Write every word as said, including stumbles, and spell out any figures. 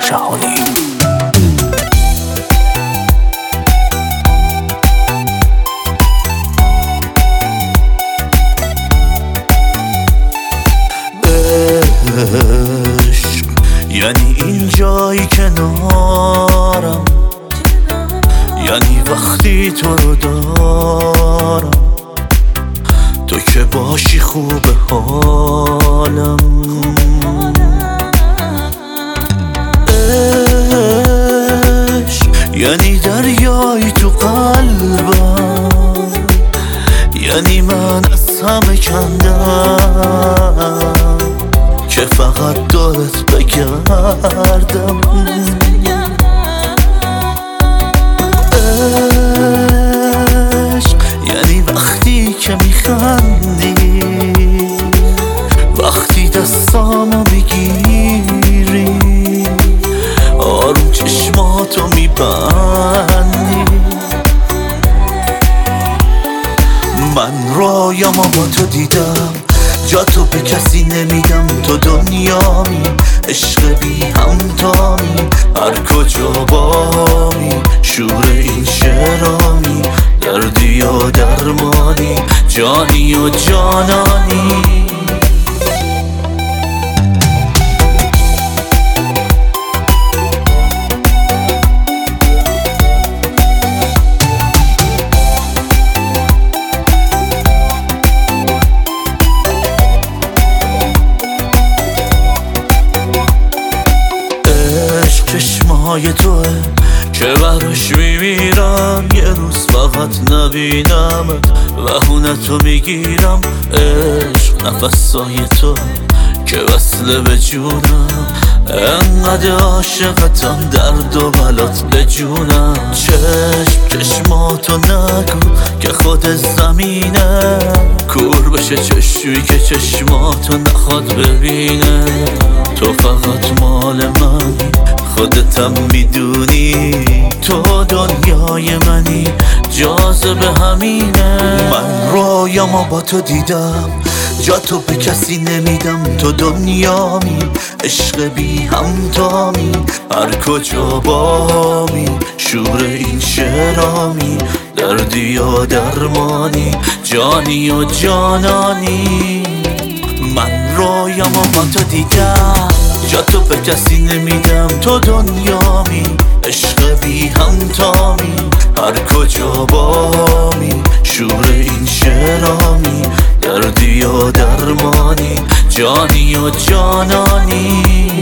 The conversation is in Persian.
جهانی. عشق یعنی این جایی کنارم، یعنی وقتی تو رو دارم، تو که باشی خوب حالم. عشق یعنی دریایی تو قلبم، یعنی من از همه کندم که فقط دارت بگردم. عشق یعنی وقتی که میخندی، وقتی دستامو میگیری، آروم چشماتو میبندی. من رویامو با تو دیدم، جا تو به کسی نمیدم، تو دنیامی، عشق بی همتامی، هر کجا بامی، شور این شعرامی، دردی و درمانی، جانی و جانانی. چشمهای توه که براش میمیرم، یه روز فقط نبینمت وهونتو میگیرم. عشق نفسای تو که وصله به جونم، انقدر عاشقتم درد و بلات به جونم. چشم چشماتو نگو که خود زمینه، کور بشه چشمی که چشماتو نخواد ببینه. تو فقط مال منی، خودتم میدونی، تو دنیای منی، جاذبه همینه. من رویامو با تو دیدم، جا تو به کسی نمیدم، تو دنیامی، عشق بی همتامی، هر کجا بامی، شور این شعرامی، دردی و درمانی، جانی و جانانی. من رویامو با تو دیدم، جا تو به کسی نمیدم، تو دنیامی، عشق بی همتامی، هر کجا بامی، شور این شعرامی، دردی و درمانی، جانی و جانانی.